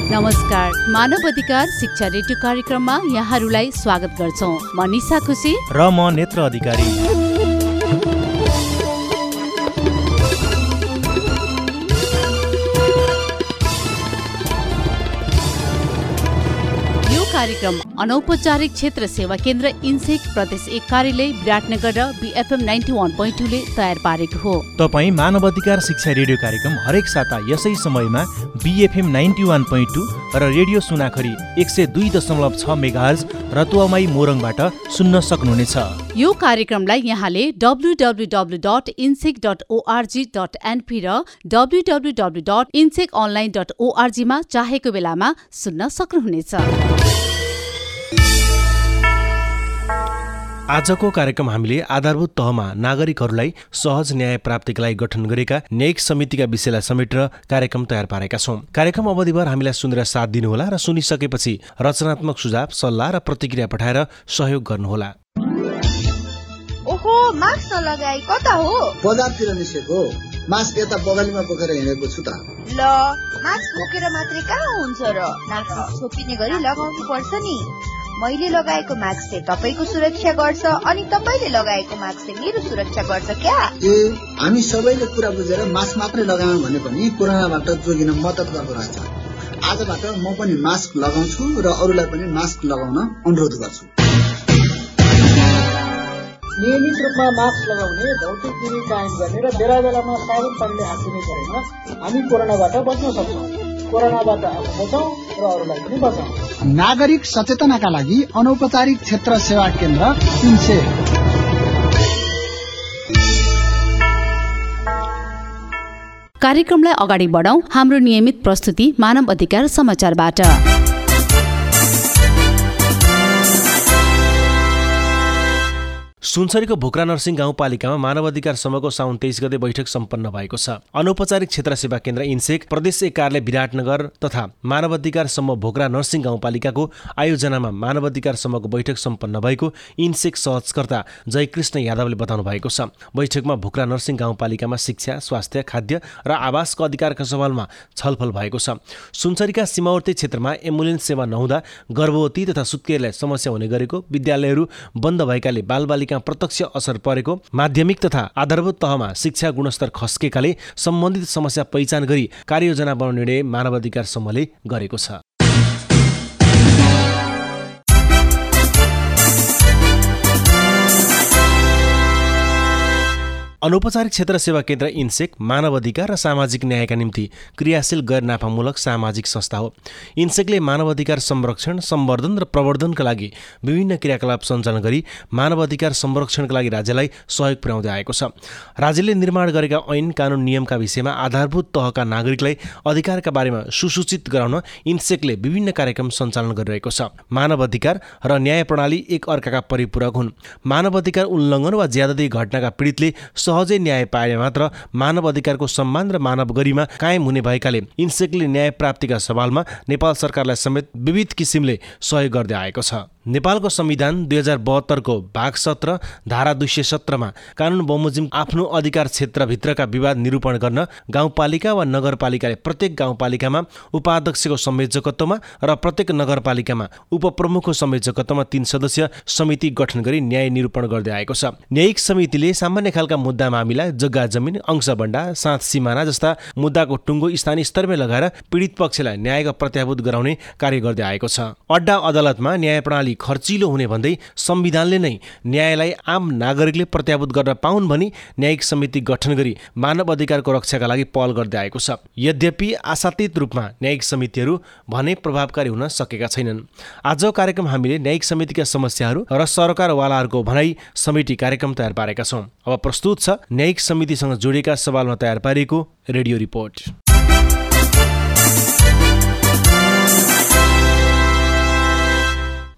नमस्कार, मानव अधिकार शिक्षा रेडियो कार्यक्रममा यहाँहरूलाई स्वागत गर्छौं। म निशा खुसी र म नेत्र अधिकारी। कार्यक्रम अनौपचारिक क्षेत्र सेवा केन्द्र इन्सेक प्रदेश 1 कार्यालय विराटनगर र BFM 91.2 ले तयार पारेको हो। तपाईँ मानव अधिकार शिक्षा रेडियो कार्यक्रम हरेक साता यसै समयमा BFM 91.2 र रेडियो सुनाखरी 102.6 मेगाहर्ज रतुवामाई मोरङबाट सुन्न सक्नुहुनेछ। यो कार्यक्रमलाई यहाँले www.insec.org.np र www.inseconline.org मा चाहेको बेलामा सुन्न सक्नुहुनेछ। आजको कार्यक्रम हामीले आधारभूत तहमा नागरिकहरूलाई सहज न्याय प्राप्तिका लागि गठन गरेका न्यायिक समितिका विषयलाई समेटेर कार्यक्रम तयार पारेका छौं। कार्यक्रम अवधिभर हामीलाई सुनेर साथ दिनुहोला र सुनिसकेपछि रचनात्मक सुझाव, सल्लाह र प्रतिक्रिया पठाएर सहयोग गर्नुहोला। ओहो, मास्क नलगाई कता हो? बजारतिर निस्केको। मास्क यता बगलीमा बोकेर हिँडेको छु त। ल, मास्क बोकेर मात्रै कहाँ हुन्छ र? नाक छोपिने गरी लगाउनु पर्छ नि। मैले लगाएको मास्कले तपाईको सुरक्षा गर्छ अनि तपाईले लगाएको मास्कले मेरो सुरक्षा गर्छ क्या? हामी सबैले कुरा बुझेर मास्क मात्रै लगायौं भने पनि कोरोनाबाट जोगिन मद्दत गर्दो रहेछ। आजबाट म पनि मास्क लगाउँछु र अरूलाई पनि मास्क लगाउन अनुरोध गर्छु। नियमित रूपमा मास्क लगाउने, भौतिक दूरी कायम गर्ने र बेला बेलामा साबुन पानीले हात धुने गरेमा हामी कोरोनाबाट बच्न सक्छौं। कोरोनाबाट आफू बचाउँ र अरूलाई पनि बचाउँ। नागरिक सचेतनाका लागि अनौपचारिक क्षेत्र सेवा केन्द्र इन्सेक। कार्यक्रमलाई अगाडि बढाउँ हाम्रो नियमित प्रस्तुति मानव अधिकार समाचारबाट। सुनसरीको भोक्रा नरसिंह गाउँपालिकामा मानव अधिकार समूहको साउन 23 गते बैठक सम्पन्न भएको छ। अनौपचारिक क्षेत्र सेवा केन्द्र इन्सेक प्रदेश 1 कार्यालय विराटनगर तथा मानव अधिकार समूह भोक्रा नरसिंह गाउँपालिकाको आयोजनामा मानव अधिकार समूहको बैठक सम्पन्न भएको इन्सेक सहजकर्ता जयकृष्ण यादवले बताउनु भएको छ। बैठकमा भोक्रा नरसिंह गाउँपालिकामा शिक्षा, स्वास्थ्य, खाद्य र आवासको अधिकारका सवालमा छलफल भएको छ। सुनसरीका सीमावर्ती क्षेत्रमा एम्बुलेन्स सेवा नहुँदा गर्भवती तथा सुत्केरीलाई समस्या हुने गरेको, विद्यालयहरू बन्द भएकाले बालबालिका प्रत्यक्ष असर परेको, माध्यमिक तथा आधारभूत तहमा शिक्षा गुणस्तर खस्केकाले सम्बन्धित समस्या पहिचान गरी कार्ययोजना बनाउने निर्णय मानव अधिकार समूहले गरेको छ। अनौपचारिक क्षेत्र सेवा केन्द्र इन्सेक मानव अधिकार र सामाजिक न्यायका निम्ति क्रियाशील गैर नाफामूलक सामाजिक संस्था हो। इन्सेकले मानव अधिकार संरक्षण, सम्वर्धन र प्रवर्धनका लागि विभिन्न क्रियाकलाप सञ्चालन गरी मानव अधिकार संरक्षणका लागि राज्यलाई सहयोग पुर्याउँदै आएको छ। राज्यले निर्माण गरेका ऐन कानुन नियमका विषयमा आधारभूत तहका नागरिकलाई अधिकारका बारेमा सुसूचित गराउन इन्सेकले विभिन्न कार्यक्रम सञ्चालन गरिरहेको छ। मानव अधिकार र न्याय प्रणाली एक अर्काका परिपूरक हुन्। मानव अधिकार उल्लङ्घन वा ज्यादती घटनाका पीडितले सहजै न्याय पाए मात्र मानव अधिकारको सम्मान र मानव गरिमा कायम हुने भएकाले इन्सेकले न्याय प्राप्तिका सवालमा नेपाल सरकारलाई समेत विविध किसिमले सहयोग गर्दै आएको छ। नेपालको संविधान 2072 को भाग 17 धारा 217 मा कानुन बमोजिम आफ्नो अधिकार क्षेत्रभित्रका विवाद निरूपण गर्न गाउँपालिका वा नगरपालिकाले प्रत्येक गाउँपालिकामा उपाध्यक्षको संयोजकत्वमा र प्रत्येक नगरपालिकामा उपप्रमुखको संयोजकत्वमा 3 सदस्य समिति गठन गरी न्याय निरूपण गर्दै आएको छ। न्यायिक समितिले सामान्य खालका मुद्दा मामिला, जग्गा जमिन, अंशबण्डा, साथ सिमाना जस्ता मुद्दाको टुङ्गो स्थानीय स्तरमै लगाएर पीडित पक्षलाई न्यायको प्रत्याभूत गराउने कार्य गर्दै आएको छ। अड्डा अदालतमा न्याय प्रणाली खर्चिलो हुने भन्दै संविधानले नै न्यायलाई आम नागरिकले प्रत्याभूत गर्न पाउन् भनी न्यायिक समिति गठन गरी मानव अधिकारको रक्षाका लागि पहल गर्दै आएको छ। यद्यपि आशातीत रूपमा न्यायिक समितिहरू भने प्रभावकारी हुन सकेका छैनन्। आजको कार्यक्रम हामीले न्यायिक समितिका समस्याहरू र सरकारवालाहरूको भनाई समिति कार्यक्रम तयार पारेका छौं। अब प्रस्तुत छ न्यायिक समितिसँग जोडिएका सवालमा तयार पारिएको रेडियो रिपोर्ट।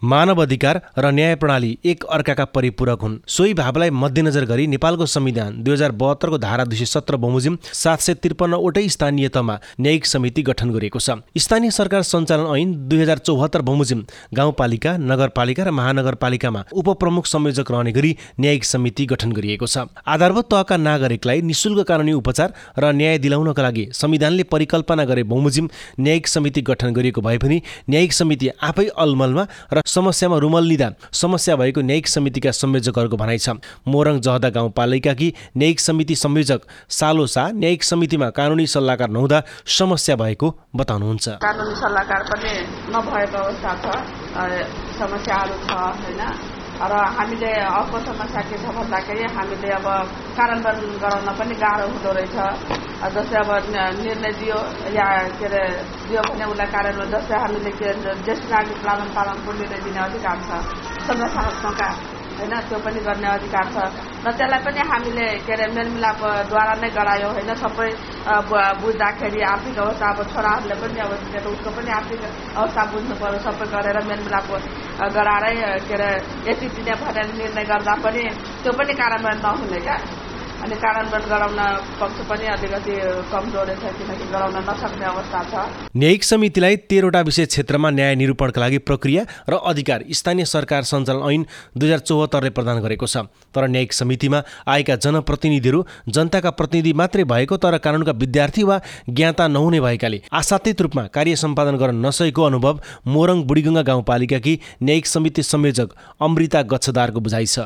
मानव अधिकार र न्याय प्रणाली एक अर्काका परिपूरक हुन्। सोही भावलाई मध्यनजर गरी नेपालको संविधान 2072 को धारा 217 बमोजिम 753 वटै स्थानीय तहमा न्यायिक समिति गठन गरिएको छ। स्थानीय सरकार सञ्चालन ऐन 2074 बमोजिम गाउँपालिका, नगरपालिका र महानगरपालिकामा उपप्रमुख संयोजक रहने गरी न्यायिक समिति गठन गरिएको छ। आधारभूत तहका नागरिकलाई निशुल्क कानुनी उपचार र न्याय दिलाउनका लागि संविधानले परिकल्पना गरे बमोजिम न्यायिक समिति गठन गरिएको भए पनि न्यायिक समिति आफै अलमलमा र समस्यामा रुमल लिँदा समस्या भएको न्यायिक समितिका संयोजकहरूको भनाइ छ। मोरङ जहदा गाउँपालिकाकी न्यायिक समिति संयोजक सालो शाह न्यायिक समितिमा कानुनी सल्लाहकार नहुँदा समस्या भएको बताउनुहुन्छ। कानुनी सल्लाहकार पनि नभएको अवस्था छ, समस्याहरू छ हैन। र हामीले अर्को समस्या के छ भन्दाखेरि हामीले अब कार्यान्वयन गराउन पनि गाह्रो हुँदो रहेछ। जस्तै अब निर्णय दियो या के अरे दियो भने उसलाई कार्यान्वयन, जस्तै हामीले के ज्येष्ठ नागरिक लालन पालनको निर्णय दिने अधिकार छ, संरचनात्मक हैन, त्यो पनि गर्ने अधिकार छ र त्यसलाई पनि हामीले के अरे मेलमिलापद्वारा नै गरायो हैन। सबै बुझ्दाखेरि आर्थिक अवस्था अब छोराहरूले पनि अब उसको पनि आर्थिक अवस्था बुझ्नु पर्यो, सबै गरेर मेलमिलाप गराएरै के अरे यति दिने भनेर निर्णय गर्दा पनि त्यो पनि कार्यान्वयन नहुने क्या। अनि कार्यान्वयन गराउन पक्ष पनि अलिकति कमजोरै छ, किनकि गराउन नसक्ने अवस्था छ। न्यायिक समितिलाई 13 वटा विषय क्षेत्रमा न्याय निरूपणका लागि प्रक्रिया र अधिकार स्थानीय सरकार सञ्चालन ऐन 2074 ले प्रदान गरेको छ। तर न्यायिक समितिमा आएका जनप्रतिनिधिहरू जनताका प्रतिनिधि मात्रै भएको तर कानुनका विद्यार्थी वा ज्ञाता नहुने भएकाले आशातीत रूपमा कार्य सम्पादन गर्न नसकेको अनुभव मोरङ बुढीगङ्गा गाउँपालिकाकी न्यायिक समिति संयोजक अमृता गच्छदारको बुझाइ छ।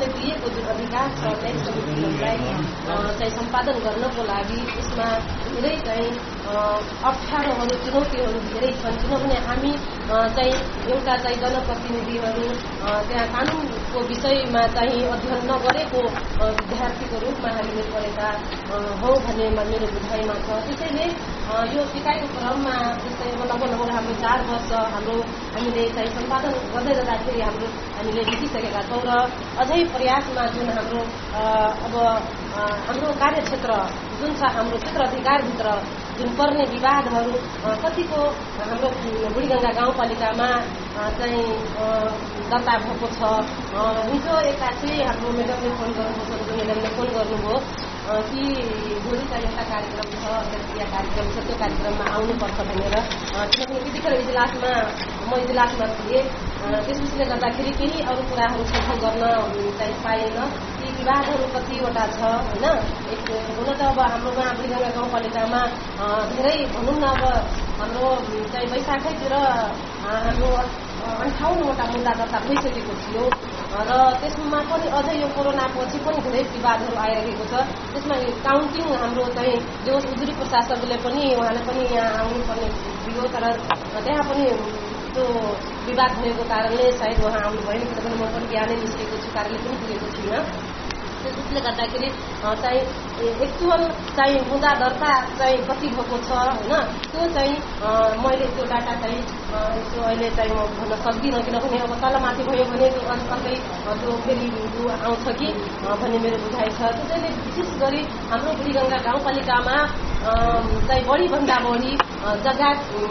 सम्पादन गर्नको लागि यसमा धेरै चाहिँ अप्ठ्यारोहरू, चुनौतीहरू धेरै छन्। किनभने हामी चाहिँ एउटा चाहिँ जनप्रतिनिधिहरू त्यहाँ कानुनको विषयमा चाहिँ अध्ययन नगरेको विद्यार्थीको रूपमा हामीले पढेका हौ भन्ने मेरो बुझाइमा छ। त्यसैले यो सिकाइको क्रममा जस्तै लगभग हाम्रो 4 वर्ष हामीले चाहिँ सम्पादन गर्दै जाँदाखेरि हामीले बितिसकेका छौँ र अझै प्रयासमा जुन हाम्रो अब हाम्रो कार्यक्षेत्र जुन छ, हाम्रो क्षेत्र अधिकारभित्र जुन पर्ने विवादहरू कतिको हाम्रो बुढीगङ्गा गाउँपालिकामा चाहिँ दर्ता भएको छ। हिजो एक्कासी हाम्रो मेडमले फोन गर्नुभयो, मेडमले फोन गर्नुभयो कि भोलि चाहिँ एउटा कार्यक्रम छ, अन्तर्क्रिया कार्यक्रम छ, त्यो कार्यक्रममा आउनुपर्छ भनेर। किनभने त्यतिखेर म इजलासमा थिएँ, त्यसपछि गर्दाखेरि केही अरू कुराहरू छलफल गर्न चाहिँ पाएन। ती विवादहरू कतिवटा छ होइन। हुन त अब हाम्रो बुढीगङ्गा गाउँपालिकामा धेरै भनौँ न, अब हाम्रो चाहिँ वैशाखैतिर हाम्रो 58 वटा मुद्दा दर्ता भइसकेको थियो र त्यसमा पनि अझै यो कोरोना पछि पनि धेरै विवादहरू आइरहेको छ। त्यसमा काउन्टिङ हाम्रो चाहिँ जो उजुरी प्रशासकले पनि उहाँले पनि यहाँ आउनुपर्ने थियो, तर त्यहाँ पनि त्यो विवाद भएको कारणले सायद उहाँ आउनु भएन, किनभने म पनि बिहानै निस्केको छु, कार्यालय पनि पुगेको छुइनँ। त्यसले गर्दाखेरि चाहिँ एक्चुअल चाहिँ मुद्दा दर्ता चाहिँ कति भएको छ होइन, त्यो चाहिँ मैले त्यो डाटा चाहिँ अहिले चाहिँ म भन्न सक्दिनँ। किनभने अब तलमाथि भयो भने त्यो अर्कै त्यो फेरि आउँछ कि भन्ने मेरो बुझाइ छ। त्यसैले विशेष गरी हाम्रो बुढीगङ्गा गाउँपालिकामा चाहिँ बढीभन्दा बढी जग्गा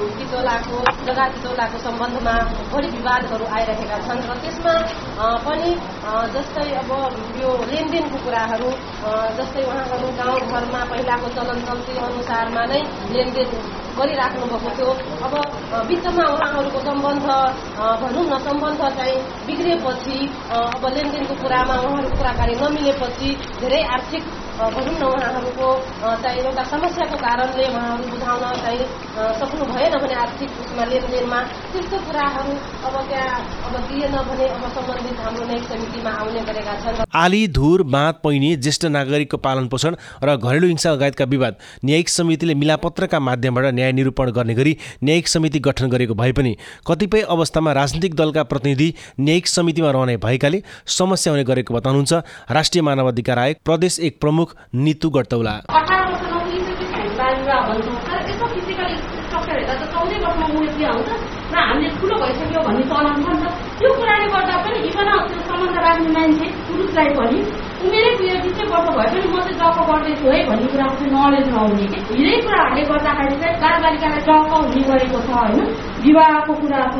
किचौलाको सम्बन्धमा बढी विवादहरू आइरहेका छन् र त्यसमा पनि जस्तै अब यो लेनदेनको कुराहरू, जस्तै उहाँहरू गाउँघरमा पहिलाको चलन चल्ती अनुसारमा नै लेनदेन गरिराख्नु भएको थियो। अब बिचमा उहाँहरूको सम्बन्ध भनौँ न, सम्बन्ध चाहिँ बिग्रिएपछि अब लेनदेनको कुरामा उहाँहरूको कुराकानी नमिलेपछि धेरै आर्थिक भनौँ न उहाँहरूको चाहिँ एउटा समस्याको कारणले उहाँहरू बुझाउन चाहिँ सक्नु भएन भने आर्थिक उसमा लेनदेनमा त्यस्तो कुराहरू अब त्यहाँ अब दिएन भने अब सम्बन्धित हाम्रो न्यायिक समितिमा आउने गरेका छन्। आली, धुर, बाँध, पैनी, ज्येष्ठ नागरिकको पालन पोषण र घरेलु हिंसा लगायतका विवाद न्यायिक समितिले मिलापत्रका माध्यमबाट न्याय निरूपण गर्ने गरी न्यायिक समिति गठन गरेको भए पनि कतिपय अवस्थामा राजनीतिक दलका प्रतिनिधि न्यायिक समितिमा रहने भएकाले समस्या हुने गरेको बताउनुहुन्छ राष्ट्रिय मानव अधिकार आयोग प्रदेश 1 प्रमुख नितु गडतौला। 18 वर्ष र हामीले ठुलो भइसक्यो भन्ने चलन छ नि त। त्यो कुराले गर्दा पनि इभन त्यो सम्बन्ध राख्ने मान्छे पुरुषलाई पनि उमेरै पुगेर 20 वर्ष भए पनि म चाहिँ जग गर्दैछु है भन्ने कुराको चाहिँ नलेज नहुने कि धेरै कुराहरूले गर्दाखेरि चाहिँ बालबालिकालाई जग हुने गरेको छ होइन। विवाहको कुरा छ,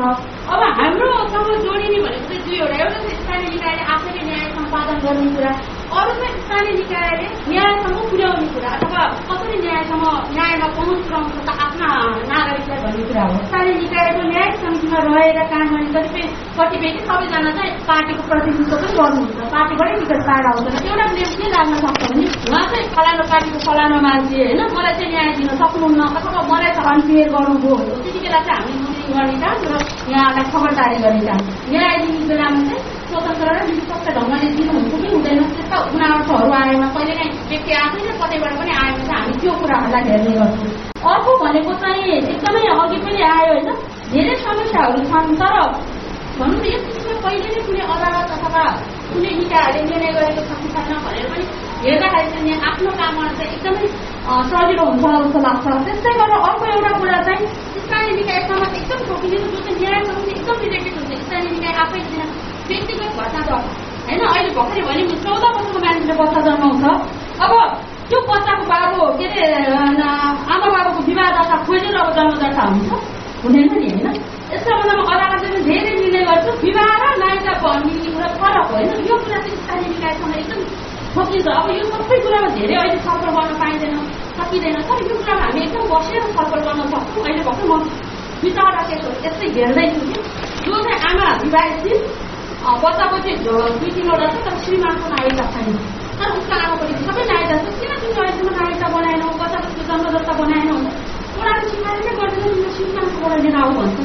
अब हाम्रोसँग जोडिने भनेको चाहिँ दुईवटा, एउटा चाहिँ स्थानीय निकायले आफैले न्याय सम्पादन गर्ने कुरा, अरू चाहिँ स्थानीय निकायले न्यायसम्म पुर्याउने कुरा अथवा कसरी न्यायमा पहुँच पुर्याउनु त आफ्ना नागरिकलाई भन्ने कुरा हो। स्थानीय निकायको न्याय समितिमा रहेर काम गर्ने कतिपय सबैजना चाहिँ पार्टीको प्रतिनिधित्व पनि गर्नुहुन्छ, पार्टीबाटै टिकट पाएर आउँदैन। एउटा प्लेस के लाग्न सक्छ भने उहाँ चाहिँ फलानु पार्टीको फलानु मान्छे होइन, मलाई चाहिँ न्याय दिन सक्नुहुन्न अथवा मलाई त अनफेयर गर्नुभयो, त्यति बेला चाहिँ हामीले मुद्रिङ गर्ने काम र यहाँलाई खबरदारी गर्ने काम। न्याय दिने बेलामा चाहिँ स्वतन्त्र र निष्पक्ष ढङ्गले दिनुहुन्छ कि हुँदैन, त्यस्ता गुनासोहरू आएमा कहिलेकाहीँ व्यक्ति आफैले कतैबाट पनि आएको छ, हामी त्यो कुराहरूलाई हेर्ने गर्छौँ। अर्को भनेको चाहिँ एकदमै अघि पनि आयो होइन, धेरै समस्याहरू छन्, तर भनौँ न यस विषयमा पहिले नै कुनै अदालत अथवा कुनै निकायहरूले निर्णय गरेको छ कि छैन भनेर पनि हेर्दाखेरि चाहिँ आफ्नो काम गर्न चाहिँ एकदमै सजिलो हुन्छ जस्तो लाग्छ। त्यस्तै गरेर अर्को एउटा कुरा चाहिँ स्थानीय निकायसँग एकदम ठोकिने जो चाहिँ न्यायसँग एकदम रिलेटेड हुन्छ। स्थानीय निकाय आफै व्यक्तिगत घटना छ होइन, अहिले भर्खरै भने 14 वर्षको मान्छेले बच्चा जन्माउँछ, अब त्यो बच्चाको बाबु के अरे आमा बाबुको विवाह दर्ता खोजेर अब जन्म दर्ता हुन्छ, हुँदैन नि होइन। यसको बेलामा अदालतले धेरै निर्णय गर्छ, विवाह र नायिका भन्ने कुरा फरक होइन, यो कुरा चाहिँ स्थानीय निकायसँग एकदम ठोकिन्छ। अब यो सबै कुरामा धेरै अहिले छलफल गर्न पाइँदैन, सकिँदैन, तर यो कुरामा हामी एकदम बसेर छलफल गर्न सक्छौँ। अहिले भर्खर म विचारवटा केसहरू त्यस्तै हेर्दैछु कि जो चाहिँ आमा विवाहित बच्चाको चाहिँ 2-3वटा छ, तर श्रीमानको नागरिकता छैन, तर उसको आमापट्टि सबै नागरिकता छ। किन तिमीले अहिलेसम्म नागरिकता बनाएनौ, बच्चाको जन्म दर्ता बनाएनौ भने उनीहरूले सिकाएर नै गर्दैन, तिमीले श्रीमानकोबाट लिएर आऊ भन्छ।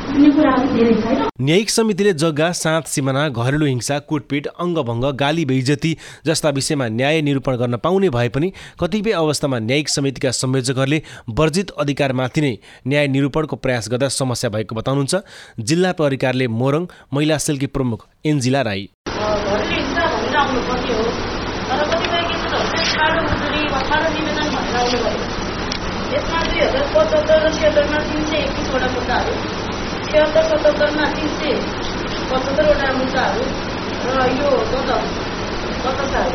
न्यायिक समितिले जग्गा, सात सिमाना, घरेलु हिंसा, कुटपिट, अङ्गभङ्ग, गाली बेइज्जती जस्ता विषयमा न्याय निरूपण गर्न पाउने भए पनि कतिपय अवस्थामा न्यायिक समितिका संयोजकहरूले वर्जित अधिकारमाथि नै न्याय निरूपणको प्रयास गर्दा समस्या भएको बताउनुहुन्छ जिल्ला प्रहरी कार्यालय मोरङ महिला सेलकी प्रमुख एन्जिला राई। घरेलु हिंसा भनेर आउनुपर्ने हो, तर कतिपय केसहरू चाहिँ ठाडो मजुरी वा ठाडो निवेदन भनेर आउनुभयो। यसमा 2075 र 76मा 321वटा मुद्दाहरू, 76-77मा 375वटा मुद्दाहरू र यो गत साल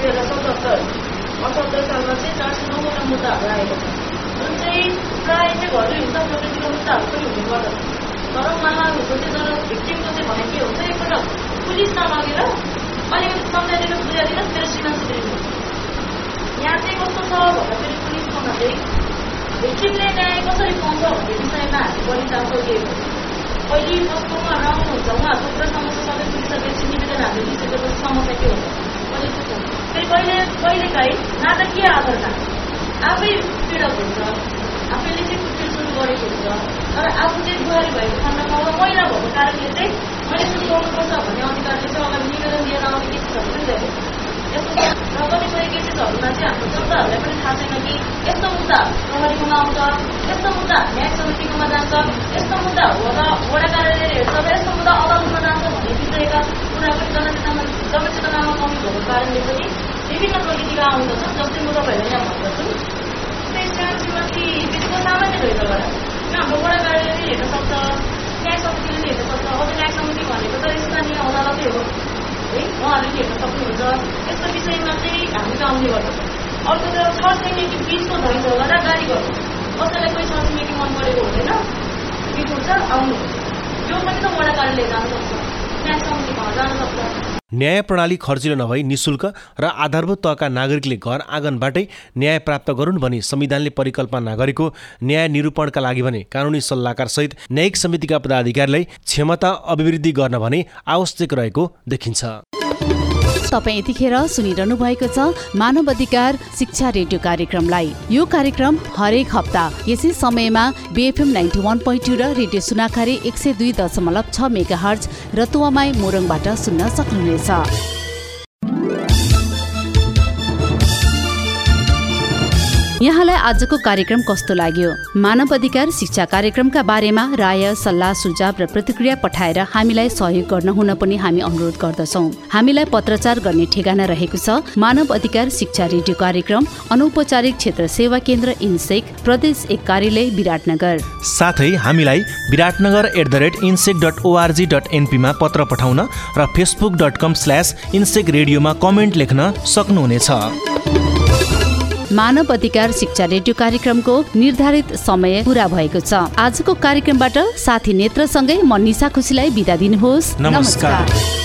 2077 सालमा चाहिँ 409वटा मुद्दाहरू आएको छ, जुन चाहिँ प्रायः चाहिँ घरेलु हिंसा प्रकृतिको मुद्दाहरू पनि हुने गर्दछ। तर उहाँहरूको चाहिँ तर भिक्टिमको चाहिँ भने के हुन्छ, एकपल्ट पुलिसमा लगेर अलिकति सम्झाइदिनु बुझाइदिनुहोस् मेरो श्रीमान सुध्रिनुहोस्। यहाँ चाहिँ कस्तो छ भन्दाखेरि पुलिसमा चाहिँ भिक्टिमले न्याय कसरी पाउँछ भन्ने विषयमा हामी परिचालन गरिएको छ। पहिले जसकोमा राउन्ड हुन्छ उहाँहरूको पुरा समस्या सबै पुलिसहरूले निवेदन हामीले दिइसकेपछि समस्या के हुन्छ अहिले सोध्छ। फेरि कहिलेकाहीँ नाटकीय आधारमा आफै पीडक हुन्छ, आफैले चाहिँ कुटपिट सुरु गरेको हुन्छ, तर आफू चाहिँ बुहारी भएको खण्डमा अब महिला भएको कारणले चाहिँ मैले सुरु गर्नुपर्छ भन्ने अधिकारले चाहिँ अगाडि निवेदन लिएर आउने केसेसहरू पनि धेरै यस्तो र कतिपय केसेसहरूमा चाहिँ हाम्रो जनताहरूलाई पनि थाहा छैन कि यस्तो मुद्दा प्रहरीकोमा आउँछ, यस्तो मुद्दा न्याय समितिकोमा जान्छ, यस्तो मुद्दा वडा कार्यालयले हेर्छ र यस्तो मुद्दा अदालतमा जान्छ भन्ने विषयका कुरा पनि जनचेतनामा कमी भएको कारणले पनि विभिन्न प्रकृतिका आउँदछन्। जस्तै म तपाईँहरूलाई यहाँ भन्दछु श्रीमती विधिको सामान्य भइसकेर हाम्रो वडा कार्यालयले हेर्न सक्छ, न्याय समितिले हेर्न सक्छ। अब न्याय समिति भनेको त स्थानीय अदालतै हो है, उहाँहरूले हेर्न सक्नुहुन्छ। यस्तो विषयमा चाहिँ हामीले आउने गर्दछ। अर्को त छरछिमेकी बिचको झैझगडा गाडी गर्नु, कसैलाई कोही छरछिमेकी मन परेको हुँदैन, बिच हुन्छ आउनु, यो पनि त वडा कार्यालय जान सक्छ, न्याय समितिमा जान सक्छ। न्याय प्रणाली खर्चिलो नभई निशुल्क र आधारभूत तहका नागरिकले घर आँगनबाटै न्याय प्राप्त गरून् भनी संविधानले परिकल्पना गरेको न्याय निरूपणका लागि भने कानुनी सल्लाहकार सहित न्यायिक समितिका पदाधिकारीलाई क्षमता अभिवृद्धि गर्न भने आवश्यक रहेको देखिन्छ। तपाईँ यतिखेर सुनिरहनु भएको छ मानव अधिकार शिक्षा रेडियो कार्यक्रमलाई। यो कार्यक्रम हरेक हप्ता यसै समयमा बीएफएम 91.2 र रेडियो सुनाखारी 102.6 मेगाहर्ज रतुवामाई मोरङबाट सुन्न सक्नुहुनेछ। यहाँलाई आजको कार्यक्रम कस्तो लाग्यो? मानव अधिकार शिक्षा कार्यक्रमका बारेमा राय, सल्लाह, सुझाव र प्रतिक्रिया पठाएर हामीलाई सहयोग गर्न हुन पनि हामी अनुरोध गर्दछौँ। हामीलाई पत्रचार गर्ने ठेगाना रहेको छ मानव अधिकार शिक्षा रेडियो कार्यक्रम, अनौपचारिक क्षेत्र सेवा केन्द्र इन्सेक, प्रदेश 1 कार्यालय विराटनगर। साथै हामीलाई viratnagar@insec.org.np मा पत्र पठाउन र facebook.com/insec रेडियोमा कमेन्ट लेख्न सक्नुहुनेछ। मानव अधिकार शिक्षा रेडियो कार्यक्रमको निर्धारित समय पूरा भएको छ। आजको कार्यक्रमबाट साथी नेत्रसँगै म निशा खुसीलाई बिदा दिनुहोस्। नमस्कार।